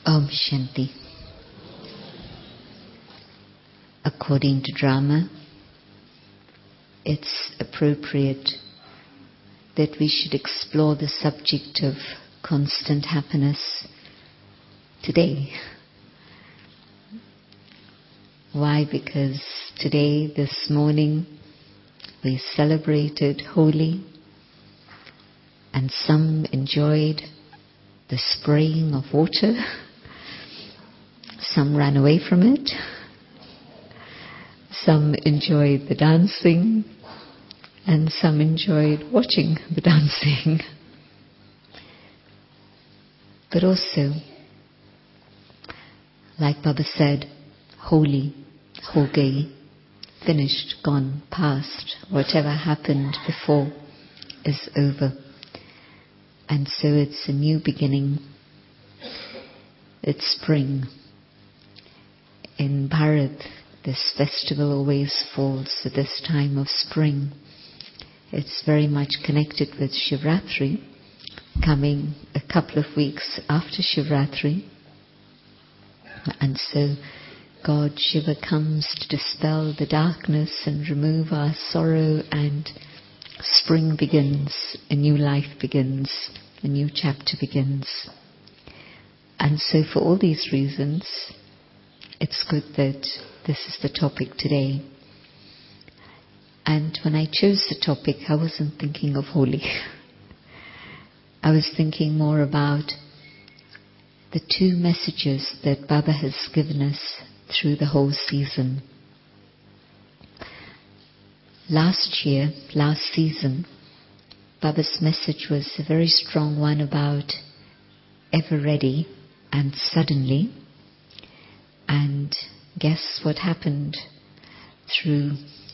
Om Shanti. According to drama, it's appropriate that we should explore the subject of constant happiness today. Why? Because today, this morning, we celebrated Holi, and some enjoyed the spraying of water. Some ran away from it. Some enjoyed the dancing, and some enjoyed watching the dancing. But also, like Baba said, Holi, ho gayi, finished, gone, past. Whatever happened before is over. And so it's a new beginning. It's spring. In Bharat, this festival always falls at this time of spring. It's very much connected with Shivratri, coming a couple of weeks after Shivratri. And so God Shiva comes to dispel the darkness and remove our sorrow, and spring begins, a new life begins, a new chapter begins. And so for all these reasons, it's good that this is the topic today. And when I chose the topic, I wasn't thinking of Holi. I was thinking more about the two messages that Baba has given us through the whole season. Last season, Baba's message was a very strong one about ever ready and suddenly. And guess what happened through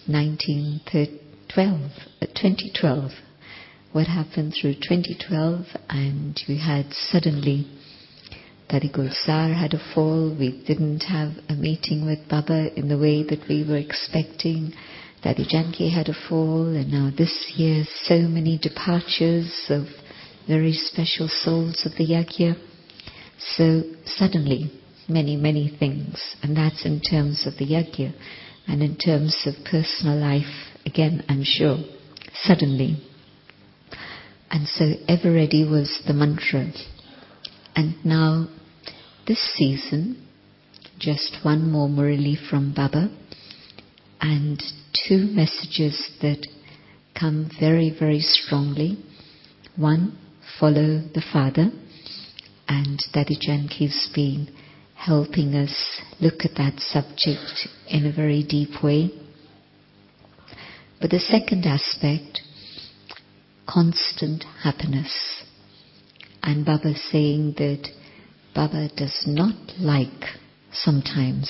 2012? What happened through 2012? And we had suddenly Daddy Gulzar had a fall. We didn't have a meeting with Baba in the way that we were expecting. Daddy Janki had a fall, and now this year so many departures of very special souls of the Yajna. So suddenly, many things, and that's in terms of the Yajna, and in terms of personal life, again, I'm sure, suddenly. And so ever ready was the mantra. And now, this season, just one more Murali from Baba, and two messages that come very, very strongly. One, follow the Father, and Daddy Janki's been helping us look at that subject in a very deep way. But the second aspect, constant happiness. And Baba saying that Baba does not like sometimes.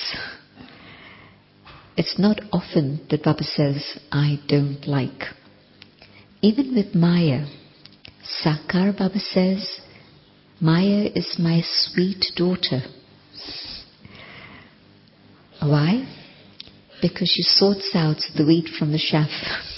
It's not often that Baba says, I don't like. Even with Maya, Sakar Baba says, Maya is my sweet daughter. Why? Because she sorts out the wheat from the chaff.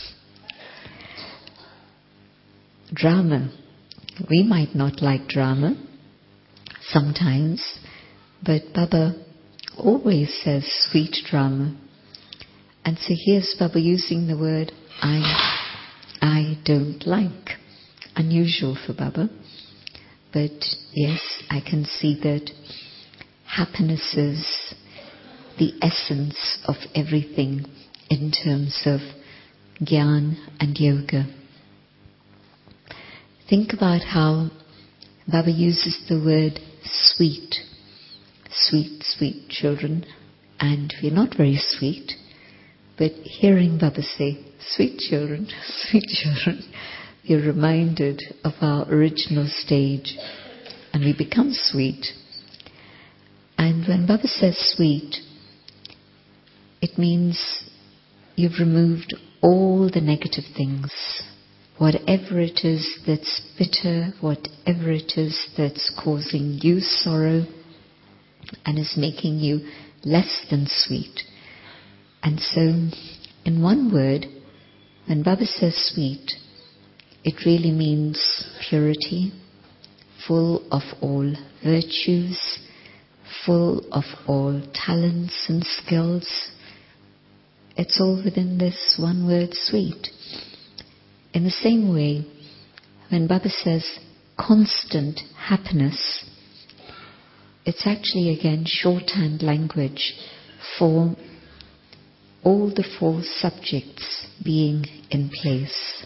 Drama. We might not like drama sometimes, but Baba always says sweet drama. And so here's Baba using the word I don't like. Unusual for Baba. But yes, I can see that happiness is the essence of everything in terms of Gyan and Yoga. Think about how Baba uses the word sweet. Sweet, sweet children. And we're not very sweet. But hearing Baba say, sweet children, we're reminded of our original stage. And we become sweet. And when Baba says sweet, it means you've removed all the negative things. Whatever it is that's bitter, whatever it is that's causing you sorrow and is making you less than sweet. And so, in one word, when Baba says sweet, it really means purity, full of all virtues, full of all talents and skills. It's all within this one word, sweet. In the same way, when Baba says constant happiness, it's actually again shorthand language for all the 4 subjects being in place.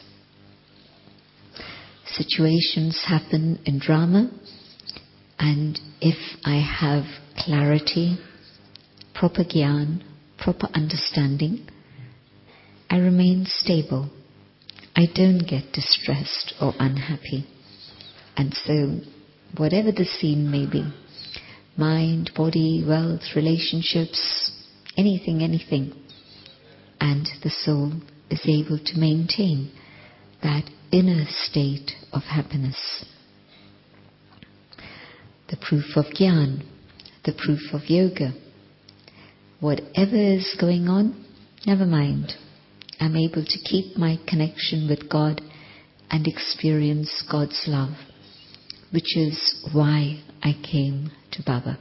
Situations happen in drama, and if I have clarity, proper gyan, proper understanding, I remain stable. I don't get distressed or unhappy. And so, whatever the scene may be, mind, body, wealth, relationships, anything, and the soul is able to maintain that inner state of happiness. The proof of Gyan, the proof of yoga. Whatever is going on, never mind. I'm able to keep my connection with God and experience God's love, which is why I came to Baba.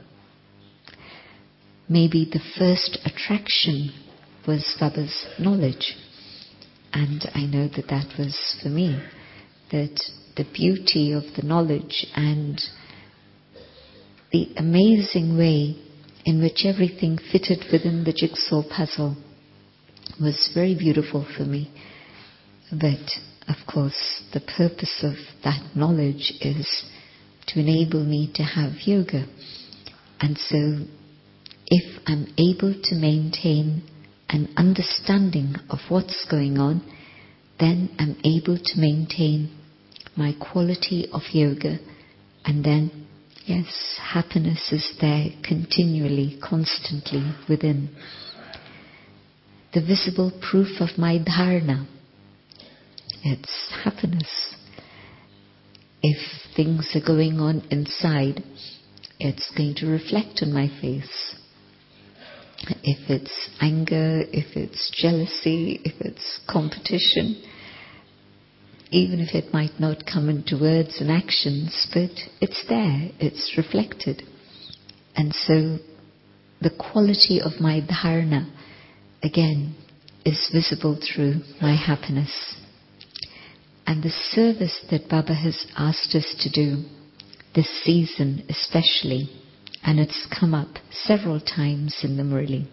Maybe the first attraction was Baba's knowledge, and I know that that was for me, that the beauty of the knowledge and the amazing way in which everything fitted within the jigsaw puzzle was very beautiful for me. But, of course, the purpose of that knowledge is to enable me to have yoga. And so, if I'm able to maintain an understanding of what's going on, then I'm able to maintain my quality of yoga, and then, yes, happiness is there continually, constantly within. The visible proof of my dharana, it's happiness. If things are going on inside, it's going to reflect on my face. If it's anger, if it's jealousy, if it's competition, even if it might not come into words and actions, but it's there, it's reflected. And so the quality of my dharana, again, is visible through my happiness. And the service that Baba has asked us to do, this season especially, and it's come up several times in the Murli.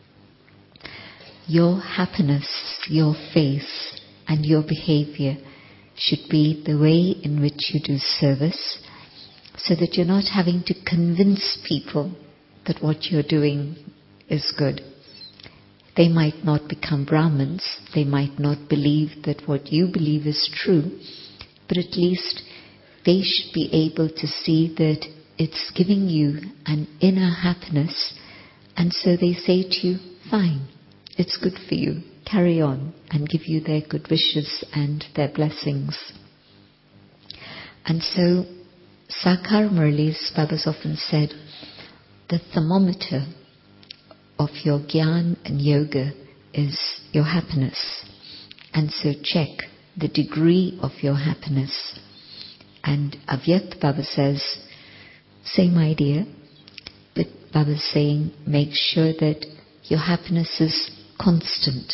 Your happiness, your face, and your behavior should be the way in which you do service, so that you're not having to convince people that what you're doing is good. They might not become Brahmins, they might not believe that what you believe is true, but at least they should be able to see that it's giving you an inner happiness, and so they say to you, fine, it's good for you, carry on, and give you their good wishes and their blessings. And so, Sakar Murlis, Baba's often said, the thermometer of your Gyan and Yoga is your happiness. And so check the degree of your happiness. And Avyakt Baba says, same idea, but Baba's saying, make sure that your happiness is constant.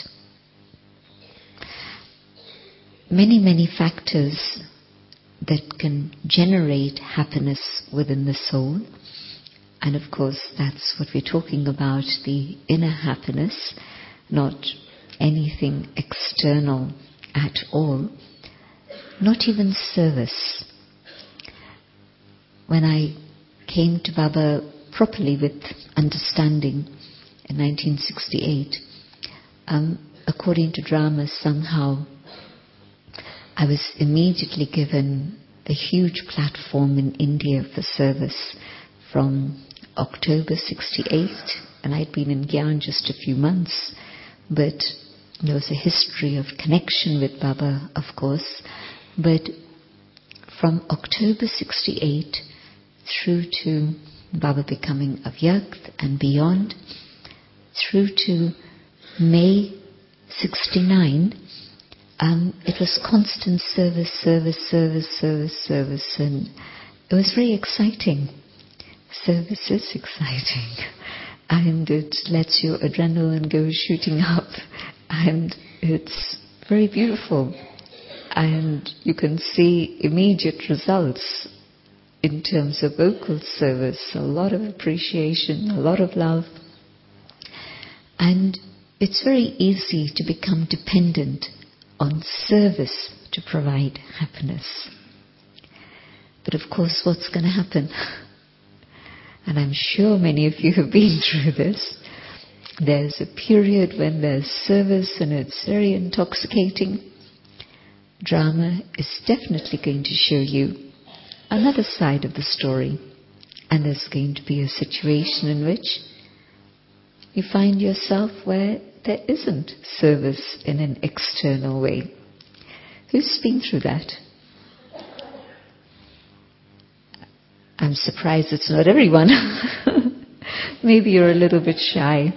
Many factors that can generate happiness within the soul. And of course, that's what we're talking about, the inner happiness, not anything external at all, not even service. When I came to Baba properly with understanding in 1968, according to drama, somehow I was immediately given a huge platform in India for service from October 68, and I'd been in Gyan just a few months, but there was a history of connection with Baba, of course. But from October 68 through to Baba becoming Avyakt and beyond, through to May 69, it was constant service, and it was very exciting, service is exciting. And it lets your adrenaline go shooting up. And it's very beautiful. And you can see immediate results in terms of vocal service. A lot of appreciation, a lot of love. And it's very easy to become dependent on service to provide happiness. But of course, what's going to happen? And I'm sure many of you have been through this. There's a period when there's service and it's very intoxicating. Drama is definitely going to show you another side of the story. And there's going to be a situation in which you find yourself where there isn't service in an external way. Who's been through that? I'm surprised it's not everyone. Maybe you're a little bit shy.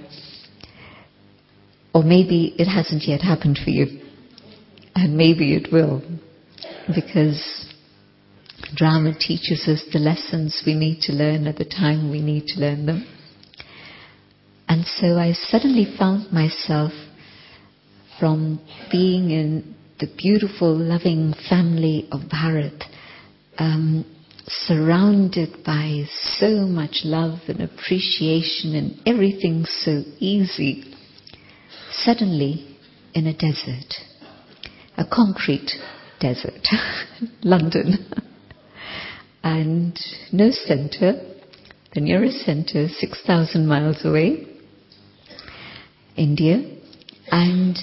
Or maybe it hasn't yet happened for you. And maybe it will. Because drama teaches us the lessons we need to learn at the time we need to learn them. And so I suddenly found myself, from being in the beautiful, loving family of Bharat, surrounded by so much love and appreciation and everything so easy, suddenly in a desert, a concrete desert, London, and no centre, the nearest centre 6,000 miles away, India. And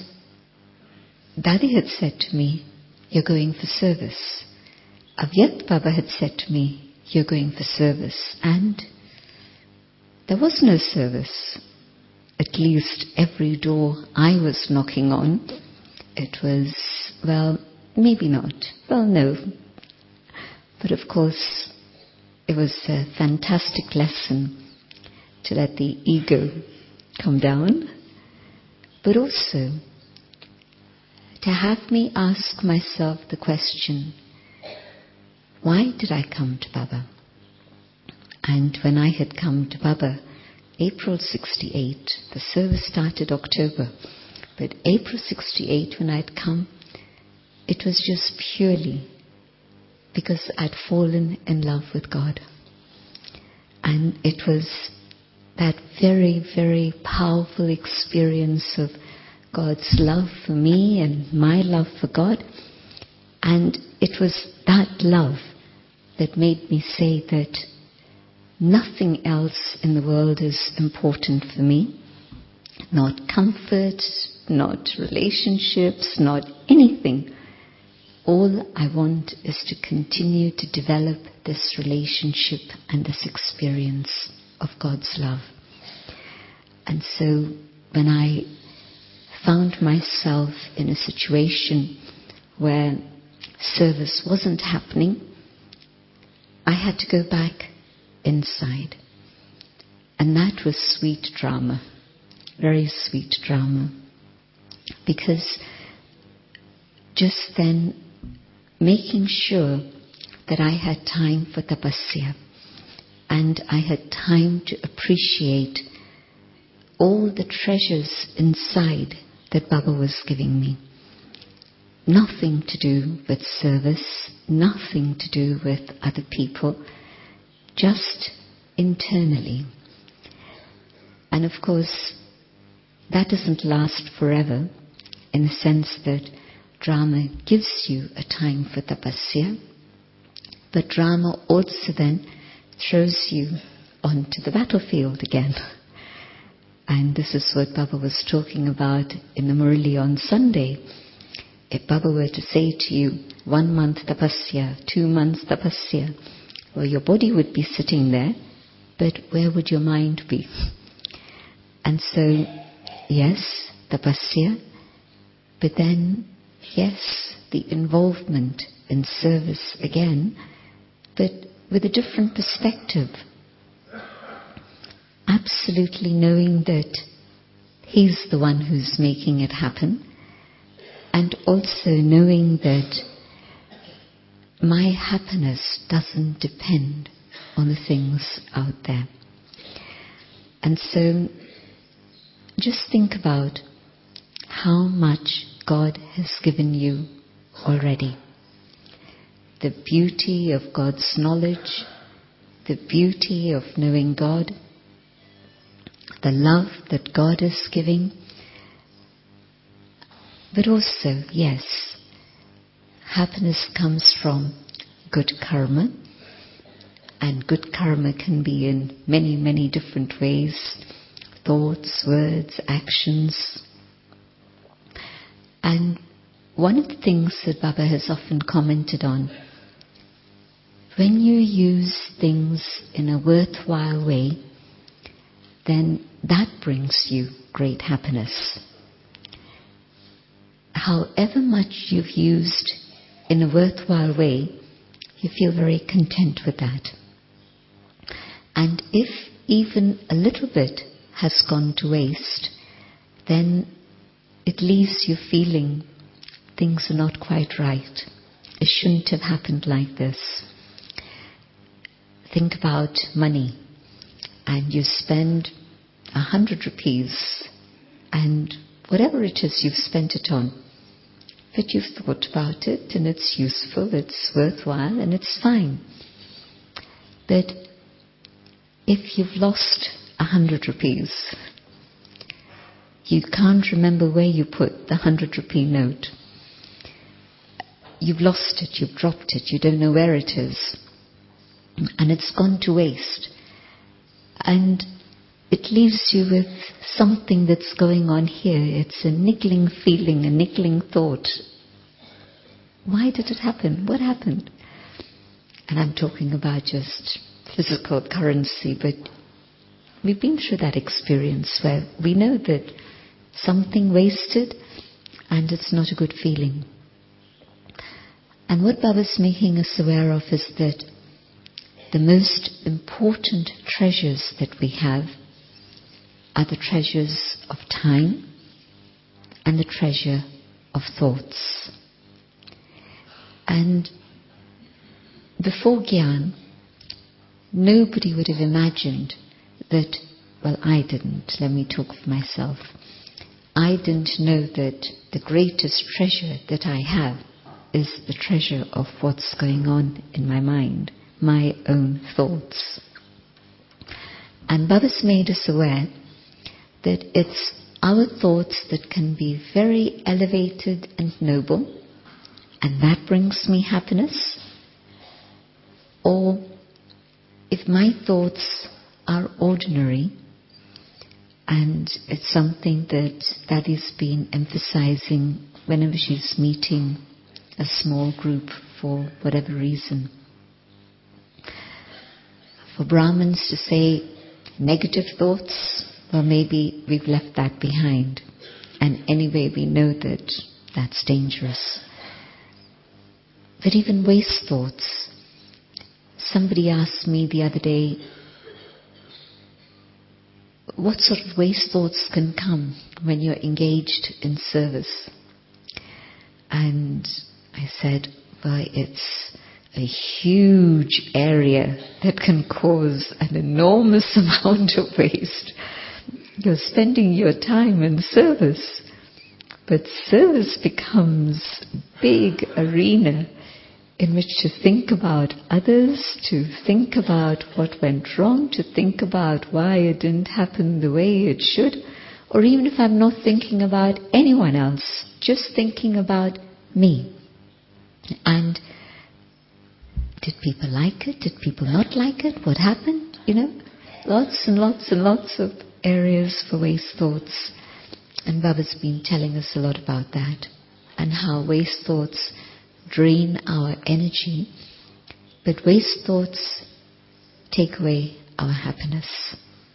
Daddy had said to me, "You're going for service." Avyakt Baba had said to me, "You're going for service." And there was no service. At least every door I was knocking on, it was, well, maybe not. Well, no. But of course, it was a fantastic lesson to let the ego come down, but also to have me ask myself the question, why did I come to Baba? And when I had come to Baba, April 68, the service started October, but April 68 when I'd come, it was just purely because I'd fallen in love with God. And it was that very, very powerful experience of God's love for me and my love for God. And it was that love that made me say that nothing else in the world is important for me. Not comfort, not relationships, not anything. All I want is to continue to develop this relationship and this experience of God's love. And so when I found myself in a situation where service wasn't happening, I had to go back inside. And that was sweet drama, very sweet drama. Because just then, making sure that I had time for tapasya and I had time to appreciate all the treasures inside that Baba was giving me. Nothing to do with service, nothing to do with other people, just internally. And of course, that doesn't last forever, in the sense that drama gives you a time for tapasya, but drama also then throws you onto the battlefield again. And this is what Baba was talking about in the Murli on Sunday. If Baba were to say to you, 1 month tapasya, 2 months tapasya, well, your body would be sitting there, but where would your mind be? And so, yes, tapasya, but then, yes, the involvement in service again, but with a different perspective. Absolutely knowing that He's the one who's making it happen, and also knowing that my happiness doesn't depend on the things out there. And so just think about how much God has given you already. The beauty of God's knowledge, the beauty of knowing God, the love that God is giving. But also, yes, happiness comes from good karma. And good karma can be in many, many different ways. Thoughts, words, actions. And one of the things that Baba has often commented on, when you use things in a worthwhile way, then that brings you great happiness. However much you've used in a worthwhile way, you feel very content with that. And if even a little bit has gone to waste, then it leaves you feeling things are not quite right. It shouldn't have happened like this. Think about money, and you spend 100 rupees, and whatever it is you've spent it on, but you've thought about it, and it's useful, it's worthwhile, and it's fine. But if you've lost 100 rupees, you can't remember where you put the 100 rupee note. You've lost it, you've dropped it, you don't know where it is. And it's gone to waste. And it leaves you with something that's going on here. It's a niggling feeling, a niggling thought. Why did it happen? What happened? And I'm talking about just physical currency, but we've been through that experience where we know that something wasted and it's not a good feeling. And what Baba's making us aware of is that the most important treasures that we have are the treasures of time and the treasure of thoughts. And before Gyan, nobody would have imagined that, well, I didn't, let me talk for myself. I didn't know that the greatest treasure that I have is the treasure of what's going on in my mind, my own thoughts. And Baba's made us aware that it's our thoughts that can be very elevated and noble, and that brings me happiness. Or if my thoughts are ordinary, and it's something that Daddy's been emphasizing whenever she's meeting a small group for whatever reason. For Brahmins to say negative thoughts, well, maybe we've left that behind. And anyway, we know that that's dangerous. But even waste thoughts. Somebody asked me the other day, what sort of waste thoughts can come when you're engaged in service? And I said, well, it's a huge area that can cause an enormous amount of waste. You're spending your time in service, but service becomes a big arena in which to think about others, to think about what went wrong, to think about why it didn't happen the way it should, or even if I'm not thinking about anyone else, just thinking about me. And did people like it? Did people not like it? What happened? Lots and lots and lots of areas for waste thoughts. And Baba's been telling us a lot about that, and how waste thoughts drain our energy, but waste thoughts take away our happiness.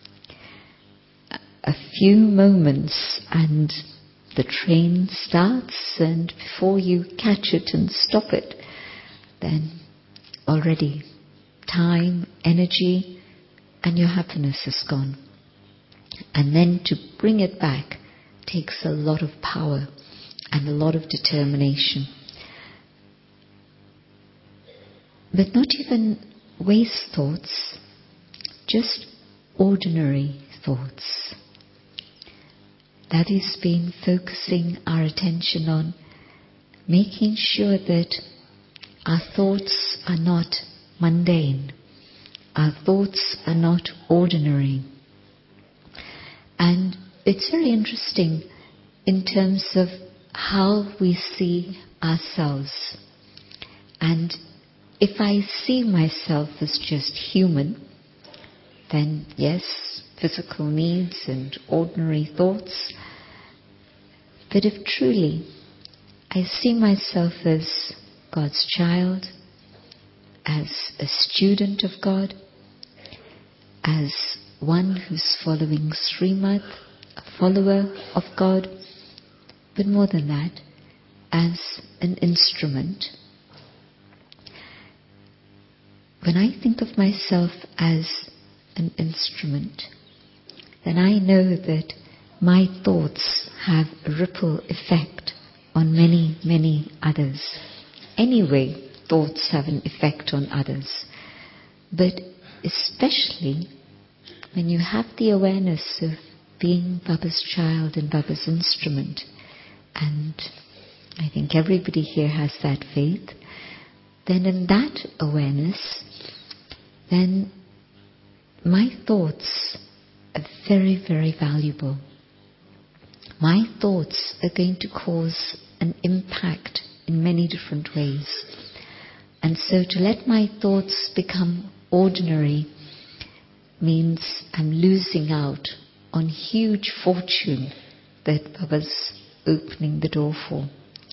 A few moments and the train starts, and before you catch it and stop it, then already time, energy, and your happiness is gone. And then to bring it back takes a lot of power and a lot of determination. But not even waste thoughts, just ordinary thoughts. That has been focusing our attention on making sure that our thoughts are not mundane, our thoughts are not ordinary. And it's very interesting in terms of how we see ourselves. And if I see myself as just human, then yes, physical needs and ordinary thoughts. But if truly I see myself as God's child, as a student of God, as one who's following Srimad, a follower of God, but more than that, as an instrument. When I think of myself as an instrument, then I know that my thoughts have a ripple effect on many, many others. Anyway, thoughts have an effect on others. But especially when you have the awareness of being Baba's child and Baba's instrument, and I think everybody here has that faith, then in that awareness, then my thoughts are very, very valuable. My thoughts are going to cause an impact in many different ways. And so to let my thoughts become ordinary means I'm losing out on huge fortune that Baba's opening the door for.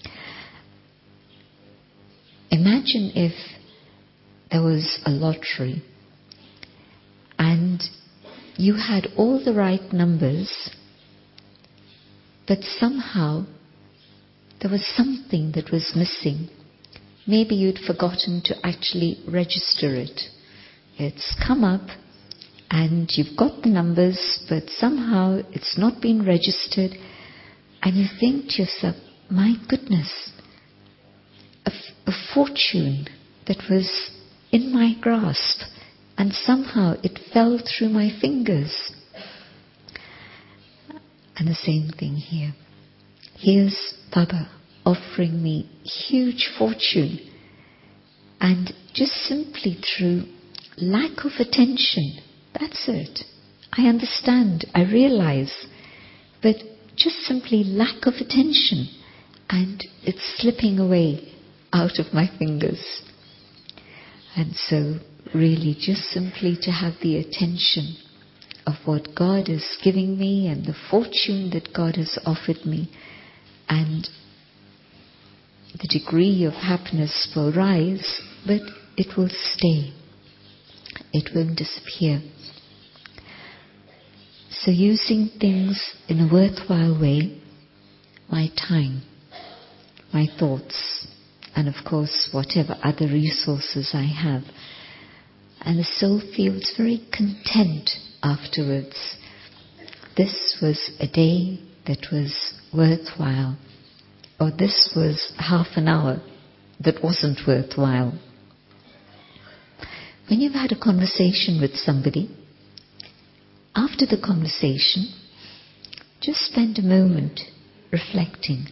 Imagine if there was a lottery and you had all the right numbers, but somehow there was something that was missing. Maybe you'd forgotten to actually register it. It's come up and you've got the numbers, but somehow it's not been registered, and you think to yourself, my goodness, a fortune that was in my grasp, and somehow it fell through my fingers. And the same thing here. Here's Baba offering me huge fortune, and just simply through lack of attention, that's it. I understand, I realize, but just simply lack of attention, and it's slipping away out of my fingers. And so really just simply to have the attention of what God is giving me and the fortune that God has offered me, and the degree of happiness will rise, but it will stay. It won't disappear. So using things in a worthwhile way, my time, my thoughts, and of course whatever other resources I have. And the soul feels very content afterwards. This was a day that was worthwhile, or this was half an hour that wasn't worthwhile. When you've had a conversation with somebody, after the conversation, just spend a moment reflecting.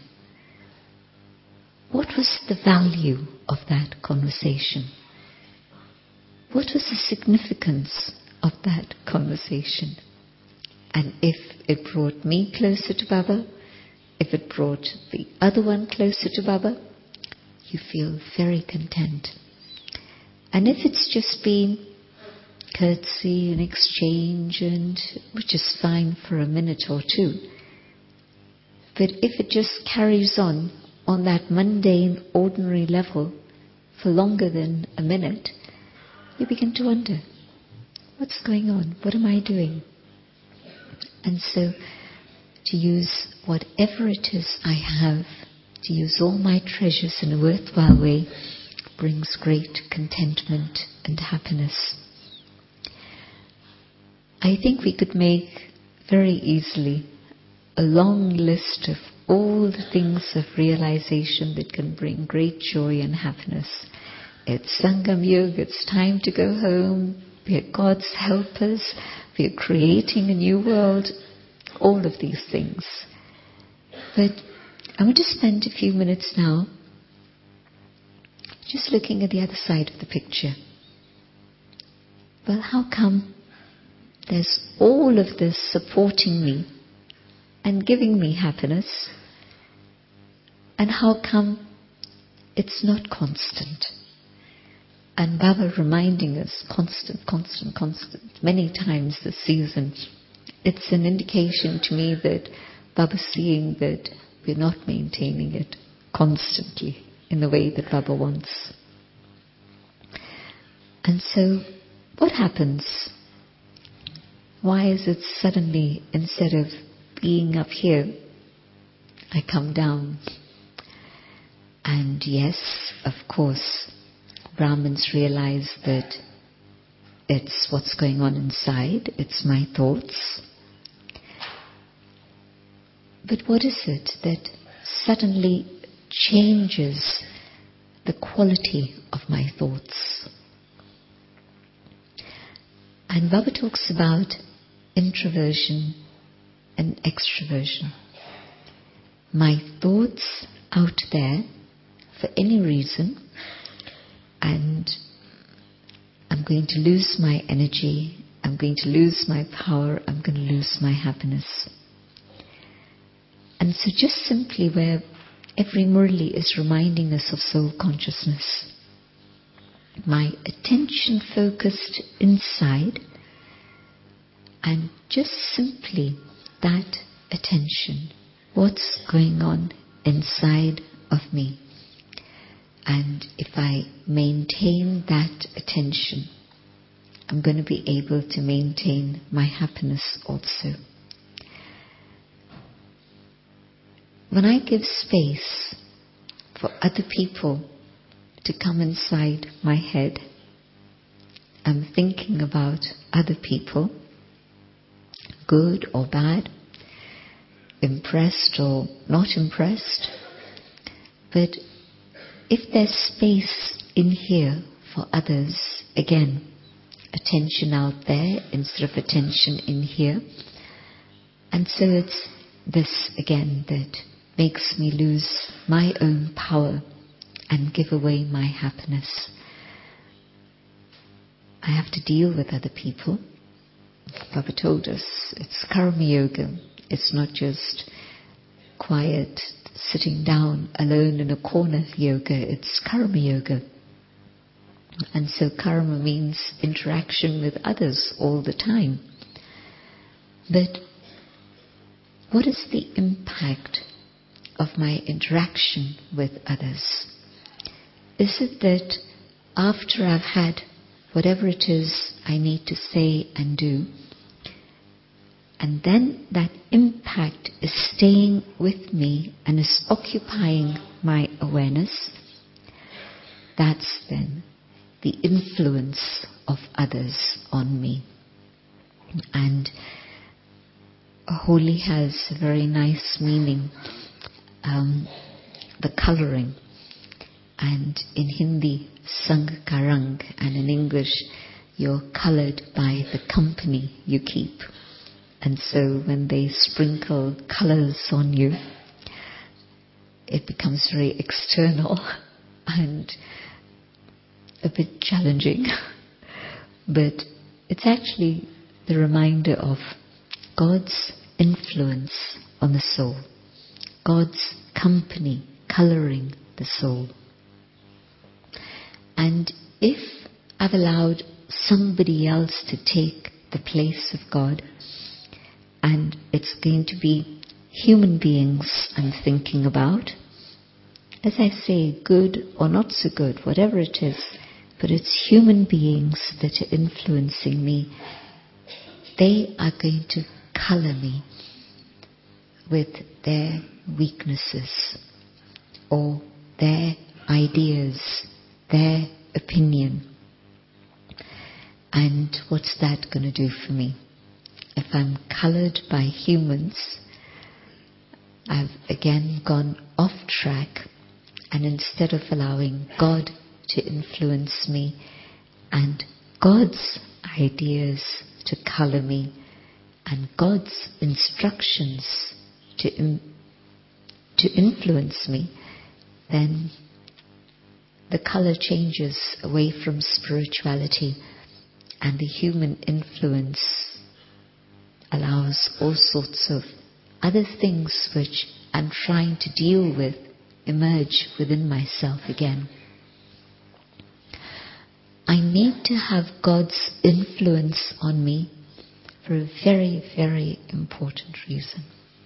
What was the value of that conversation? What was the significance of that conversation? And if it brought me closer to Baba, if it brought the other one closer to Baba, you feel very content. And if it's just been curtsy and exchange, and which is fine for a minute or two, but if it just carries on that mundane, ordinary level for longer than a minute, you begin to wonder, what's going on? What am I doing? And so to use whatever it is I have, to use all my treasures in a worthwhile way, brings great contentment and happiness. I think we could make very easily a long list of all the things of realization that can bring great joy and happiness. It's Sangam Yuga, it's time to go home, We are God's helpers. We are creating a new world. All of these things. But I want to spend a few minutes now just looking at the other side of the picture. Well, how come there's all of this supporting me and giving me happiness, and how come it's not constant? And Baba reminding us constant, many times this season. It's an indication to me that Baba's seeing that we're not maintaining it constantly in the way that Baba wants. And so, what happens? Why is it suddenly, instead of being up here, I come down? And yes, of course, Brahmins realize that it's what's going on inside, it's my thoughts. But what is it that suddenly changes the quality of my thoughts? And Baba talks about introversion and extroversion. My thoughts out there for any reason, and I'm going to lose my energy, I'm going to lose my power, I'm going to lose my happiness. And so just simply where every Murli is reminding us of soul consciousness, my attention focused inside, and just simply that attention, what's going on inside of me. And if I maintain that attention, I'm going to be able to maintain my happiness also. When I give space for other people to come inside my head, I'm thinking about other people, good or bad, impressed or not impressed. But if there's space in here for others, again, attention out there instead of attention in here. And so it's this again that makes me lose my own power and give away my happiness. I have to deal with other people. Baba told us it's karma yoga. It's not just quiet, sitting down alone in a corner yoga. It's karma yoga. And so karma means interaction with others all the time. But what is the impact of my interaction with others? Is it that after I've had whatever it is I need to say and do, and then that impact is staying with me and is occupying my awareness, that's then the influence of others on me. And Holi has a very nice meaning, the colouring. And in Hindi, Sang Ka Rang, and in English, you're coloured by the company you keep. And so when they sprinkle colours on you, it becomes very external and a bit challenging. But it's actually the reminder of God's influence on the soul, God's company colouring the soul. And if I've allowed somebody else to take the place of God, and it's going to be human beings I'm thinking about, as I say, good or not so good, whatever it is, but it's human beings that are influencing me. They are going to colour me with their weaknesses or their ideas, their opinion. And what's that going to do for me? If I'm coloured by humans, I've again gone off track, and instead of allowing God to influence me and God's ideas to color me, and God's instructions to influence me, then the color changes away from spirituality, and the human influence allows all sorts of other things which I'm trying to deal with emerge within myself again. I need to have God's influence on me for a very, very important reason.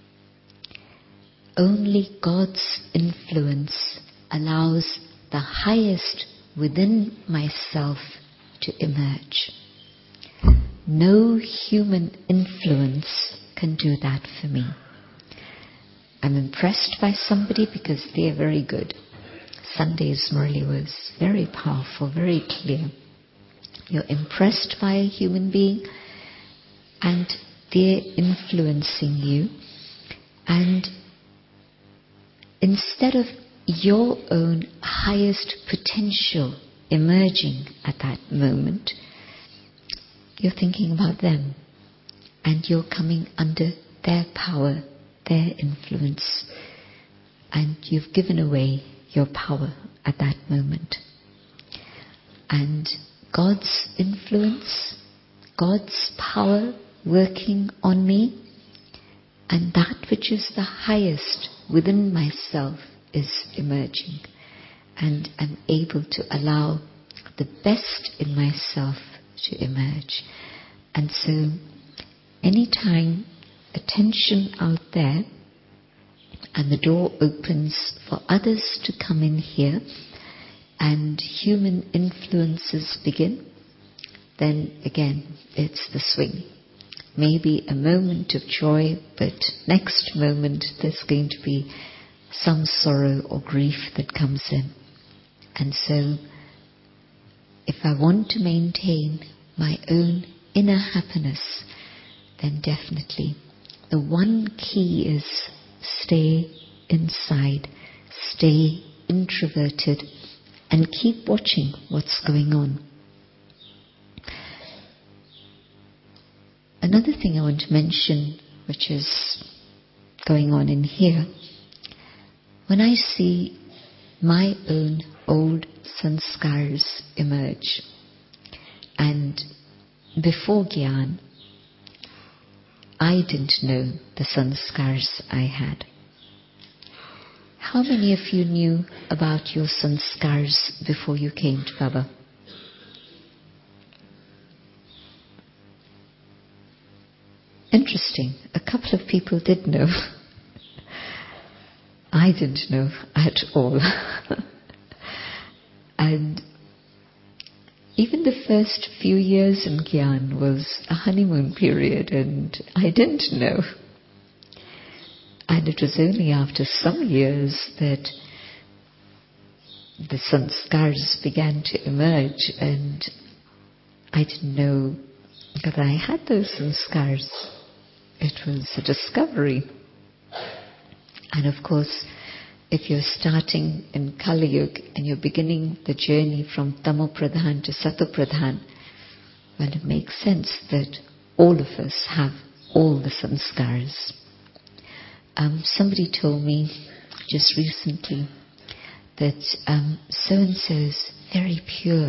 Only God's influence allows the highest within myself to emerge. No human influence can do that for me. I'm impressed by somebody because they are very good. Sunday's Murli was very powerful, very clear. You're impressed by a human being and they're influencing you, and instead of your own highest potential emerging at that moment, you're thinking about them and you're coming under their power, their influence, and you've given away your power at that moment. And God's influence, God's power working on me, and that which is the highest within myself is emerging, and I'm able to allow the best in myself to emerge. And so anytime attention out there and the door opens for others to come in here and human influences begin, then again it's the swing. Maybe a moment of joy, but next moment there's going to be some sorrow or grief that comes in. And so if I want to maintain my own inner happiness, then definitely the one key is stay inside, stay introverted, and keep watching what's going on. Another thing I want to mention, which is going on in here, when I see my own old sanskars emerge, and before Gyan, I didn't know the sanskars I had. How many of you knew about your sanskars before you came to Baba? Interesting. A couple of people did know. I didn't know at all. And even the first few years in Gyan was a honeymoon period, and I didn't know. And it was only after some years that the sanskars began to emerge, and I didn't know that I had those sanskars. It was a discovery. And of course, if you're starting in Kali Yuga and you're beginning the journey from Tamo Pradhan to Sato Pradhan, well, it makes sense that all of us have all the sanskars. Somebody told me just recently that so-and-so is very pure.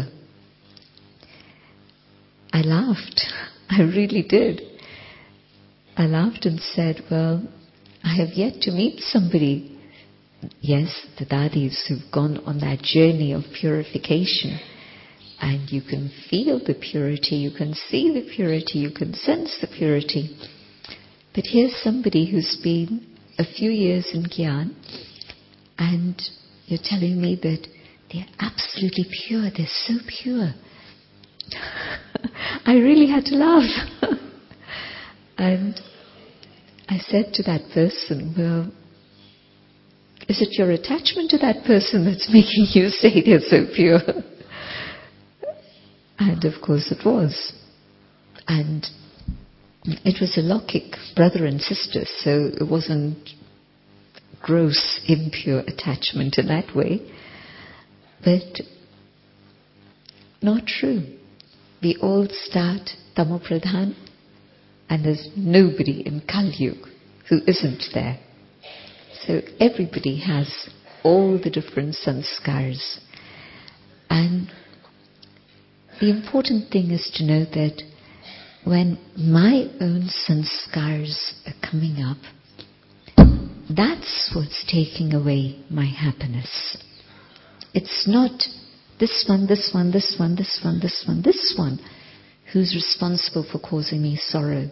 I laughed. I really did. I laughed and said, well, I have yet to meet somebody. Yes, the dadis who've gone on that journey of purification, and you can feel the purity, you can see the purity, you can sense the purity. But here's somebody who's been a few years in Gyan, and you're telling me that they're absolutely pure, they're so pure. I really had to laugh. And I said to that person, well, is it your attachment to that person that's making you say they're so pure? And of course it was. And it was a Lokik brother and sister, so it wasn't gross, impure attachment in that way. But not true. we all start Tamopradhan, and there's nobody in Kali-yuga who isn't there. So everybody has all the different sanskars. And the important thing is to know that when my own sanskars are coming up, that's what's taking away my happiness. It's not this one who's responsible for causing me sorrow.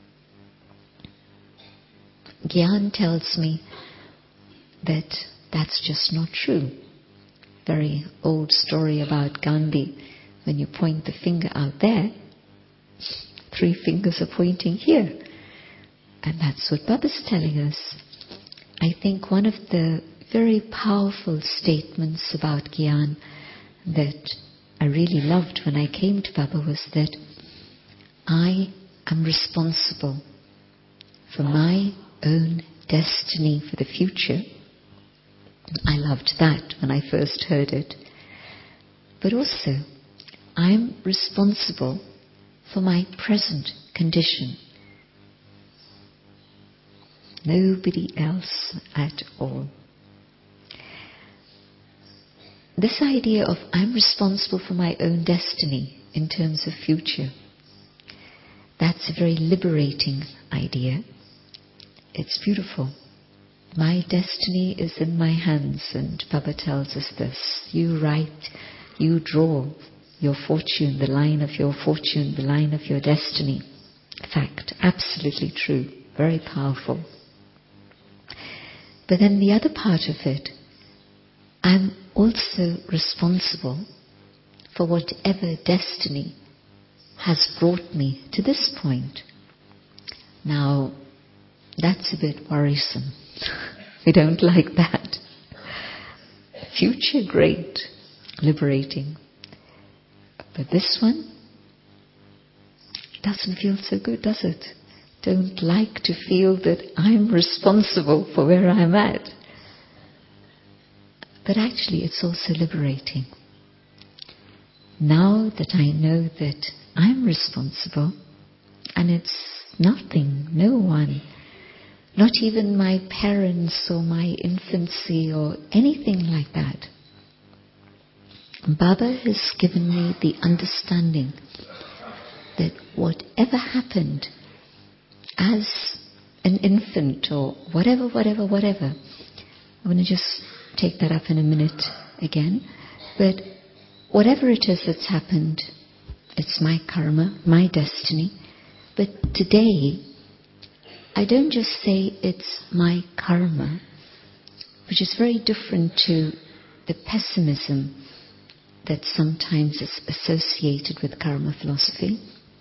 Gyan tells me that that's just not true. Very old story about Gandhi. When you point the finger out there, 3 fingers are pointing here. And that's what Baba's telling us. I think one of the very powerful statements about Gyan that I really loved when I came to Baba was that I am responsible for my own destiny for the future. I loved that when I first heard it. But also, I'm responsible for my present condition. Nobody else at all. This idea of I'm responsible for my own destiny in terms of future, that's a very liberating idea. It's beautiful. My destiny is in my hands, and Baba tells us this. You write, you draw your fortune, the line of your fortune, the line of your destiny. Fact, absolutely true, very powerful. But then the other part of it, I'm also responsible for whatever destiny has brought me to this point. Now, that's a bit worrisome. We don't like that. Future, great, liberating. But this one doesn't feel so good, does it? Don't like to feel that I'm responsible for where I'm at. But actually it's also liberating. Now that I know that I'm responsible, and it's nothing, no one, not even my parents or my infancy or anything like that. Baba has given me the understanding that whatever happened as an infant or whatever, I'm going to just take that up in a minute again. But whatever it is that's happened, it's my karma, my destiny. But today, I don't just say it's my karma, which is very different to the pessimism that sometimes is associated with karma philosophy.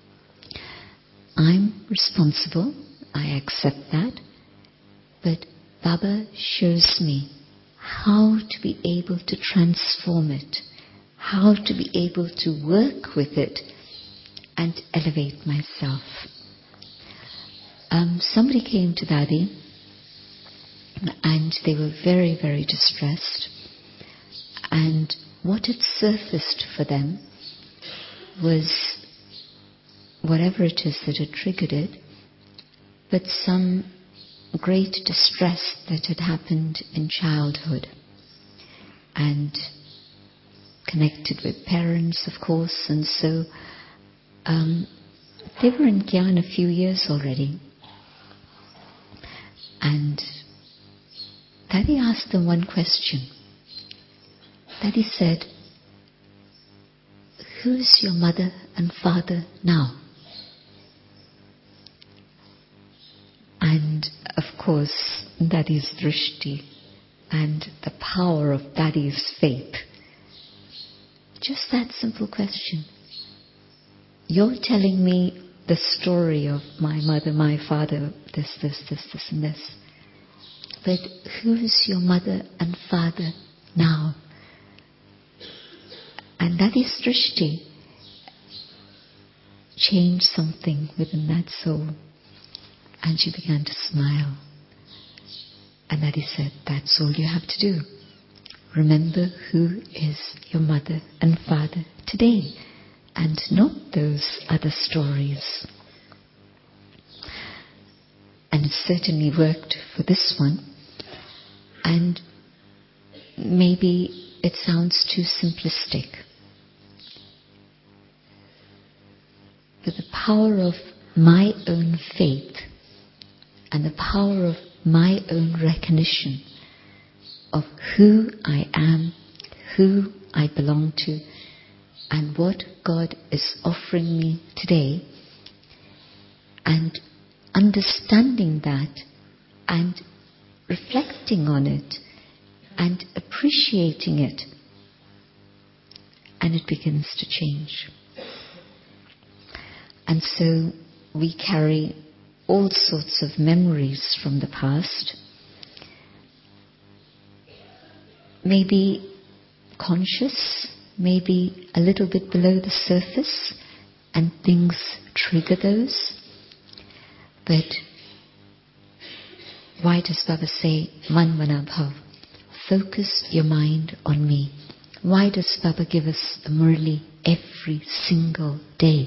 I'm responsible, I accept that, but Baba shows me how to be able to transform it, how to be able to work with it and elevate myself. Somebody came to Daddy and they were very, very distressed, and what had surfaced for them was whatever it is that had triggered it, but some great distress that had happened in childhood and connected with parents, of course. And so they were in Gyan a few years already. And Daddy asked them one question. Daddy said, "Who's your mother and father now?" And of course, Daddy's drishti and the power of Daddy's faith. Just that simple question. You're telling me the story of my mother, my father, this, and this. But who's your mother and father now? And Daddy's drishti changed something within that soul. And she began to smile. And Daddy said, that's all you have to do. Remember who is your mother and father today. and not those other stories. And it certainly worked for this one. And maybe it sounds too simplistic. But the power of my own faith and the power of my own recognition of who I am, who I belong to, and what God is offering me today, and understanding that and reflecting on it and appreciating it, and it begins to change. And so we carry all sorts of memories from the past, maybe conscious, maybe a little bit below the surface, and things trigger those. But why does Baba say, Man Mana Bhav? Focus your mind on me. Why does Baba give us a Murli every single day?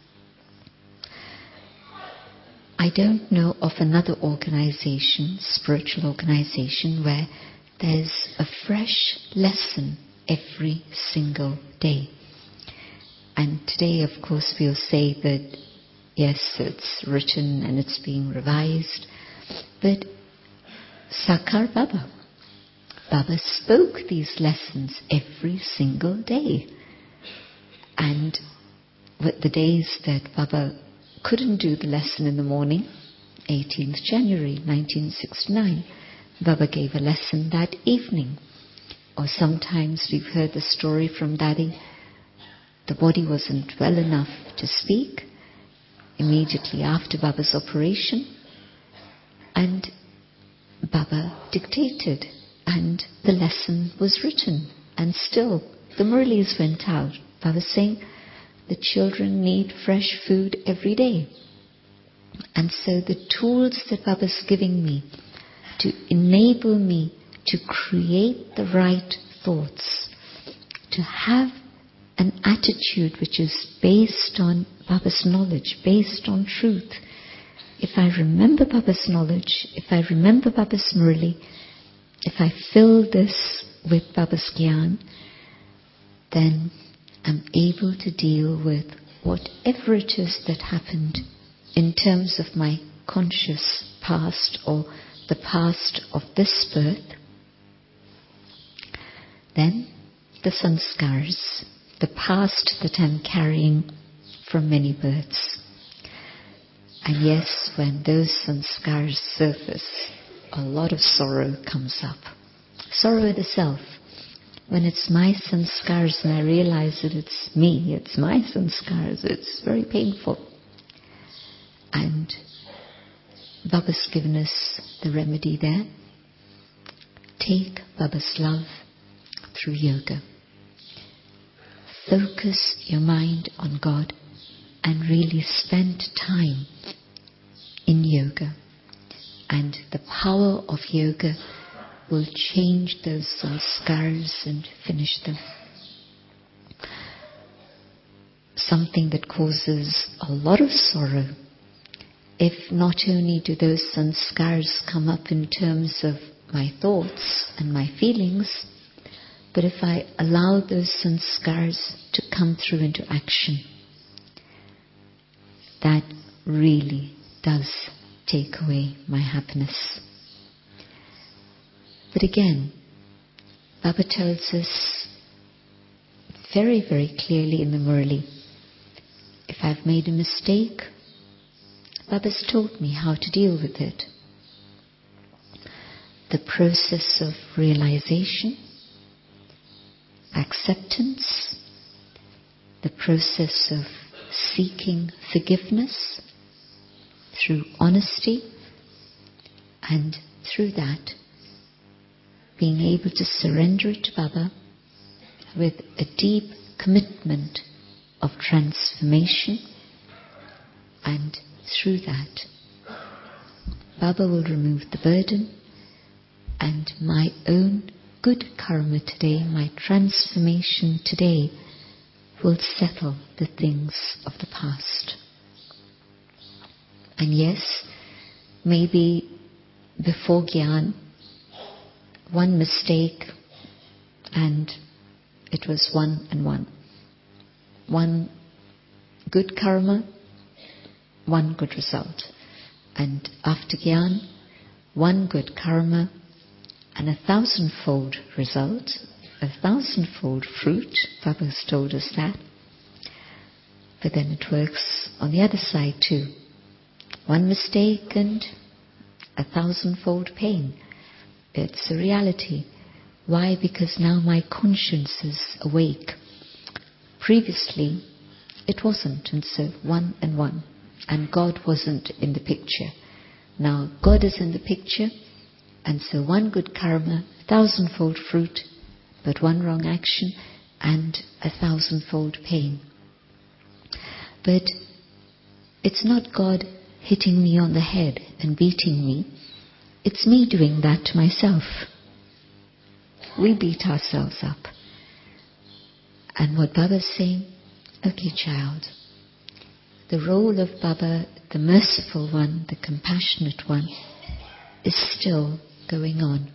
I don't know of another organization, spiritual organization, where there's a fresh lesson every single day. And today, of course, we'll say that, yes, it's written and it's being revised, but Sakar Baba spoke these lessons every single day. And with the days that Baba couldn't do the lesson in the morning, 18th January 1969, Baba gave a lesson that evening. Or sometimes we've heard the story from Daddy, the body wasn't well enough to speak immediately after Baba's operation, and Baba dictated, and the lesson was written, and still the Murlis went out. Baba saying, the children need fresh food every day. And so the tools that Baba's giving me to enable me to create the right thoughts, to have an attitude which is based on Baba's knowledge, based on truth. If I remember Baba's knowledge, if I remember Baba's Murli, if I fill this with Baba's Gyan, then I'm able to deal with whatever it is that happened in terms of my conscious past or the past of this birth. Then the sanskars, the past that I'm carrying from many births. And yes, when those sanskars surface, a lot of sorrow comes up. Sorrow in the self. When it's my sanskars and I realize that it's me, it's my sanskars, it's very painful. And Baba's given us the remedy there. Take Baba's love through yoga. Focus your mind on God and really spend time in yoga. And the power of yoga will change those sanskars and finish them. Something that causes a lot of sorrow, if not only do those sanskars come up in terms of my thoughts and my feelings, but if I allow those sanskars to come through into action, that really does take away my happiness. But again, Baba tells us very, very clearly in the Murli, if I've made a mistake, Baba's told me how to deal with it. The process of realization, acceptance, the process of seeking forgiveness through honesty, and through that being able to surrender it to Baba with a deep commitment of transformation, and through that Baba will remove the burden, and my own good karma today, my transformation today, will settle the things of the past. And yes, maybe before Gyan, one mistake and it was 1 and 1. One good karma, one good result. And after Gyan, one good karma and 1,000-fold result, 1,000-fold fruit. Baba has told us that. But then it works on the other side too. One mistake and 1,000-fold pain. It's a reality. Why? Because now my conscience is awake. Previously, it wasn't, and so 1 and 1. And God wasn't in the picture. Now God is in the picture, and so one good karma, 1,000-fold fruit, but one wrong action, and 1,000-fold pain. But it's not God hitting me on the head and beating me. It's me doing that to myself. We beat ourselves up. And what Baba's saying, okay child, the role of Baba, the merciful one, the compassionate one, is still going on.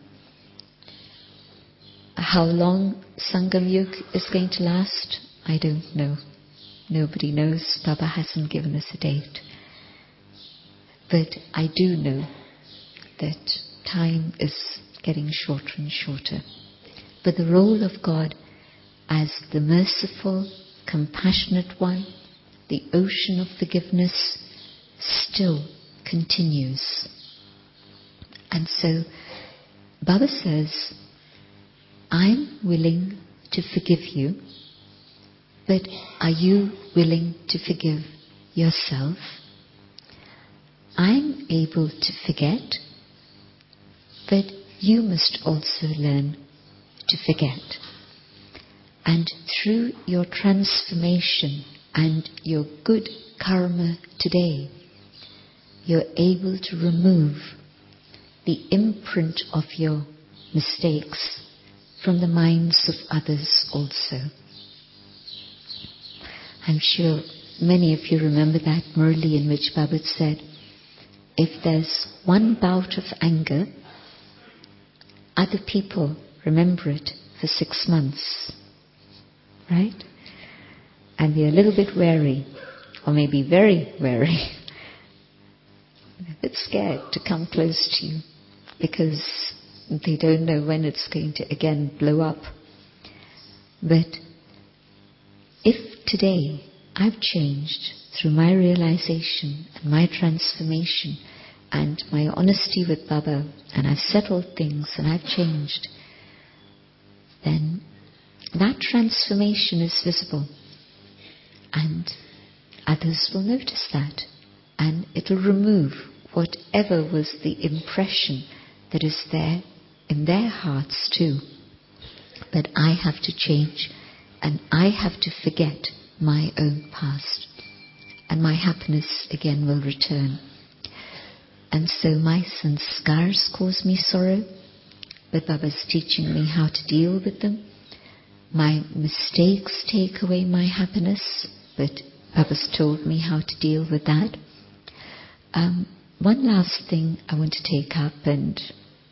How long Sangam Yug is going to last, I don't know. Nobody knows. Baba hasn't given us a date. But I do know that time is getting shorter and shorter. But the role of God as the merciful, compassionate one, the ocean of forgiveness, still continues. And so Baba says, I'm willing to forgive you, but are you willing to forgive yourself? I'm able to forget, but you must also learn to forget. And through your transformation and your good karma today, you're able to remove the imprint of your mistakes from the minds of others also. I'm sure many of you remember that Murli in which Baba said, if there's one bout of anger, other people remember it for 6 months. Right? And they're a little bit wary, or maybe very wary, a bit scared to come close to you, because they don't know when it's going to again blow up. But if today I've changed through my realization and my transformation and my honesty with Baba, and I've settled things and I've changed, then that transformation is visible. And others will notice that. And it'll remove whatever was the impression that is there in their hearts too. But I have to change, and I have to forget my own past. And my happiness again will return. And so my sanskars cause me sorrow, but Baba's teaching me how to deal with them. My mistakes take away my happiness, but Baba's told me how to deal with that. One last thing I want to take up, and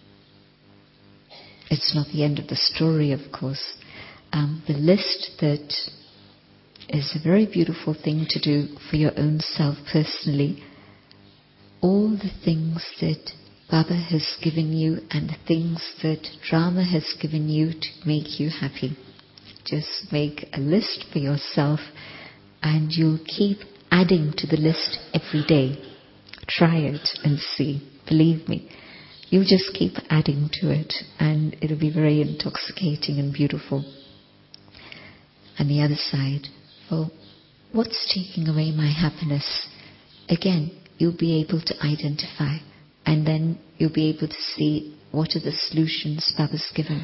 it's not the end of the story, of course. The list that is a very beautiful thing to do for your own self personally. All the things that Baba has given you and the things that drama has given you to make you happy. Just make a list for yourself, and you'll keep adding to the list every day. Try it and see. Believe me, you'll just keep adding to it, and it'll be very intoxicating and beautiful. And the other side, well, what's taking away my happiness? Again, you'll be able to identify, and then you'll be able to see what are the solutions Baba's given.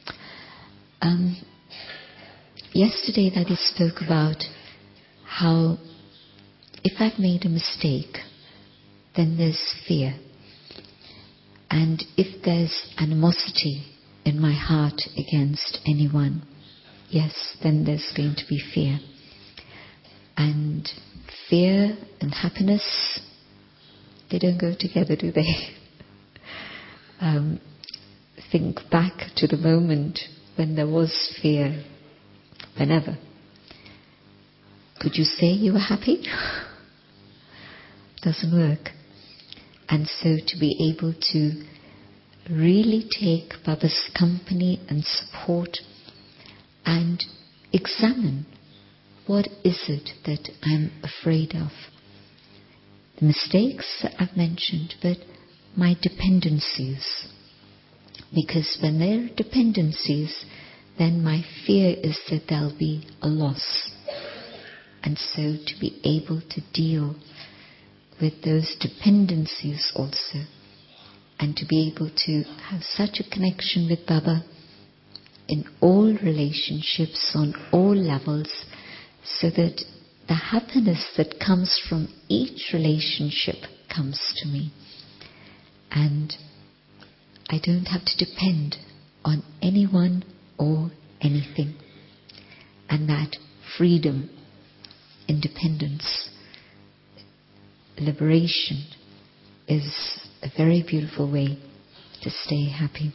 Yesterday Daddy spoke about how if I've made a mistake, then there's fear. And if there's animosity in my heart against anyone, yes, then there's going to be fear. And fear and happiness, they don't go together, do they? Think back to the moment when there was fear, whenever. Could you say you were happy? Doesn't work. And so to be able to really take Baba's company and support and examine, what is it that I'm afraid of? The mistakes I've mentioned, but my dependencies. Because when there are dependencies, then my fear is that there'll be a loss. And so to be able to deal with those dependencies also, and to be able to have such a connection with Baba in all relationships, on all levels, so that the happiness that comes from each relationship comes to me. And I don't have to depend on anyone or anything. And that freedom, independence, liberation is a very beautiful way to stay happy.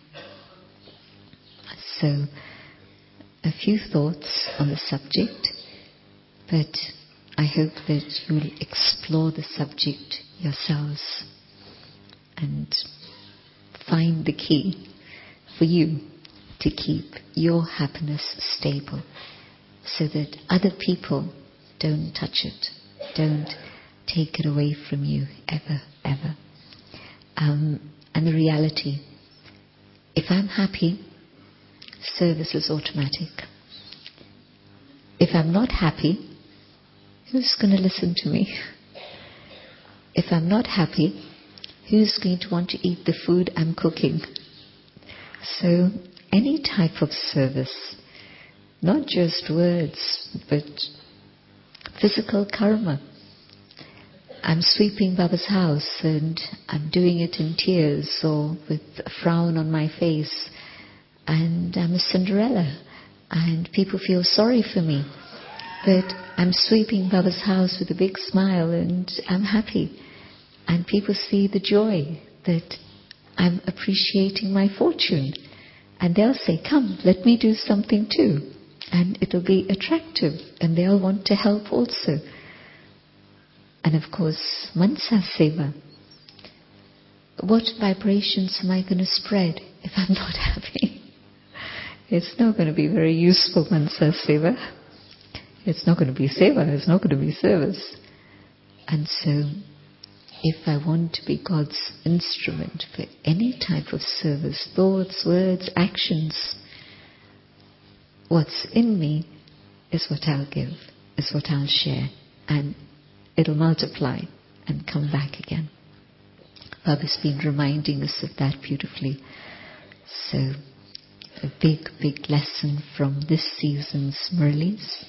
So, a few thoughts on the subject, but I hope that you'll explore the subject yourselves and find the key for you to keep your happiness stable, so that other people don't touch it, don't take it away from you ever, ever. And the reality, if I'm happy, service is automatic. If I'm not happy, who's going to listen to me? If I'm not happy, who's going to want to eat the food I'm cooking? So any type of service, not just words, but physical karma. I'm sweeping Baba's house and I'm doing it in tears or with a frown on my face, and I'm a Cinderella and people feel sorry for me. But I'm sweeping Baba's house with a big smile and I'm happy. And people see the joy that I'm appreciating my fortune. And they'll say, come, let me do something too. And it'll be attractive and they'll want to help also. And of course, Mansa Seva. What vibrations am I going to spread if I'm not happy? It's not going to be very useful, Mansa Seva. It's not going to be Seva, it's not going to be service. And so, if I want to be God's instrument for any type of service, thoughts, words, actions, what's in me is what I'll give, is what I'll share. And it'll multiply and come back again. Baba's been reminding us of that beautifully. So, a big, big lesson from this season's Murlis.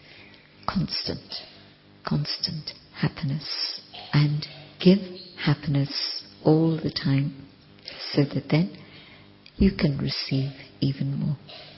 Constant happiness. And give happiness all the time, so that then you can receive even more.